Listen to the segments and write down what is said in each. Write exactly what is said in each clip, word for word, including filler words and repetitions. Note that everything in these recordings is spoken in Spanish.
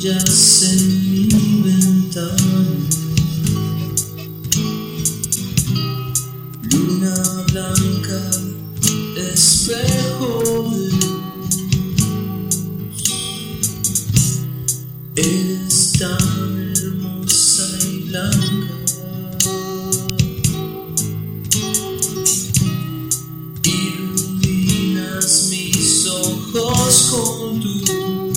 brillas en mi ventana, luna blanca, espejo de luz. Eres tan hermosa y blanca, iluminas mis ojos con tu luz.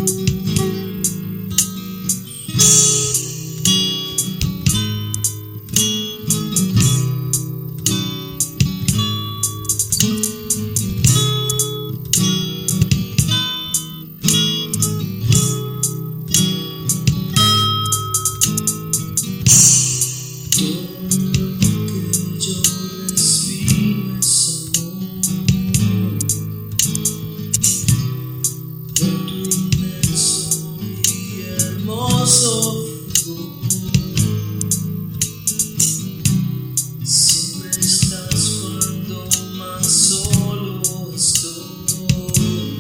Siempre estás cuando más solo estoy,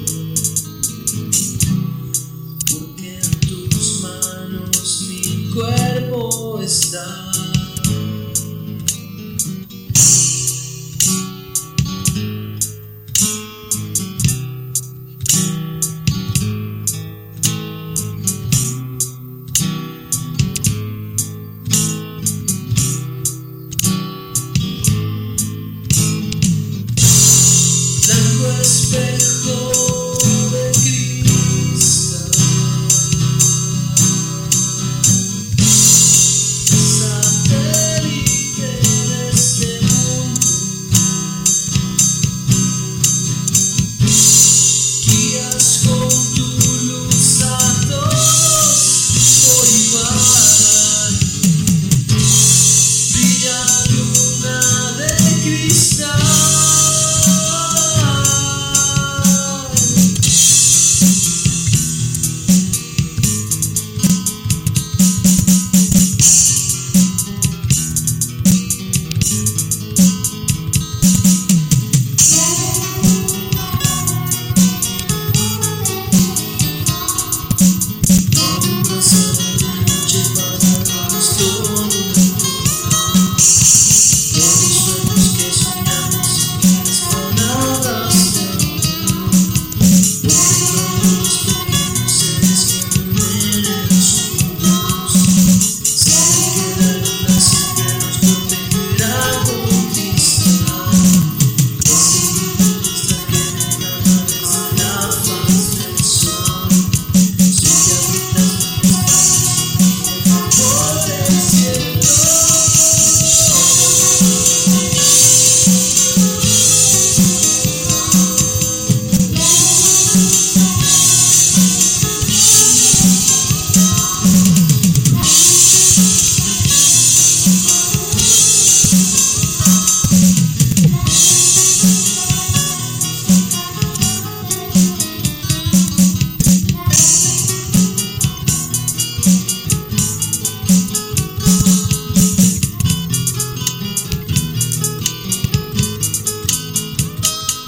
porque en tus manos mi cuerpo está. Espejo de cristal, satélite de este mundo, guías con tu luz a todos por igual. Brilla luna de cristal.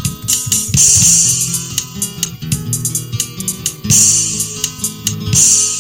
You